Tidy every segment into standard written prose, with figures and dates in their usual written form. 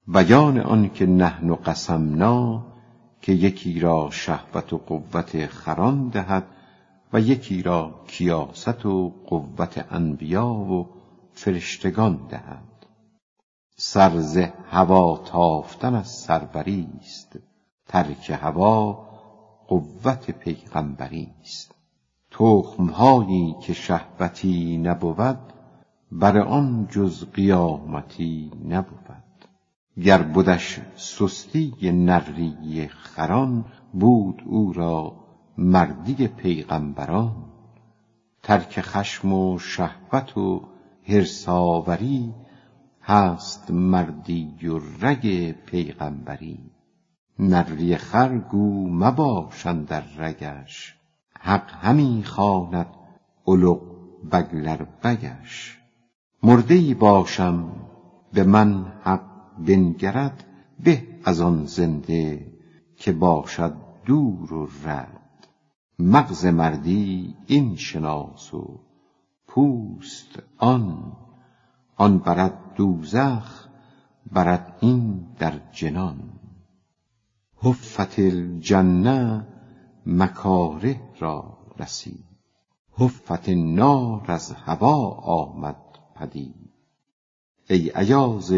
بیان آن که نحن قسمنا که یکی را شهوت و قوت خران دهد و یکی را کیاست و قوت انبیا و فرشتگان دهد. سر ز هوا تافتن از سروری است، ترک هوا قوت پیغمبری است. تخم‌هایی که شهوتی نبود، بر آن جز قیامتی نبود. گر بودش سستی نری خران، بود او را مردی پیغمبران. ترک خشم و شهوت و حرصاوری، هست مردی و رگ پیغمبری. نری خر گو مباش اندر رگش، حق همی خواند اولق بگلر بگش. مرده‌ای باشم به من حق بنگرد، به از آن زنده که باشد دور و رد. مغز مردی این شناس و پوست آن برد دوزخ، برد این در جنان. حفت الجنه مکاره را رسید، حفت النار از هوا آمد پدید. ای ایاز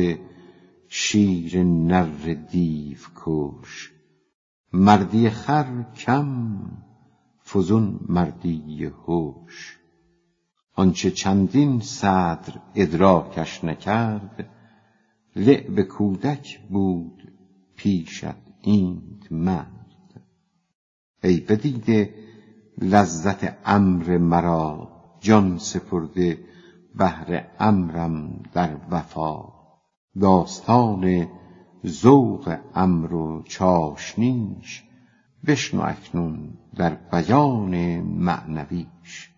شیر نر دیو کش، مردی خر کم فزون مردی هوش. آنچه چندین صدر ادراکش نکرد، لعب کودک بود پیشت اینت مرد. ای بدیده لذت امر مرا، جان سپرده بهر امرم در وفا. داستان ذوق امر و چاشنیش، بشنو اکنون در بیان معنویش.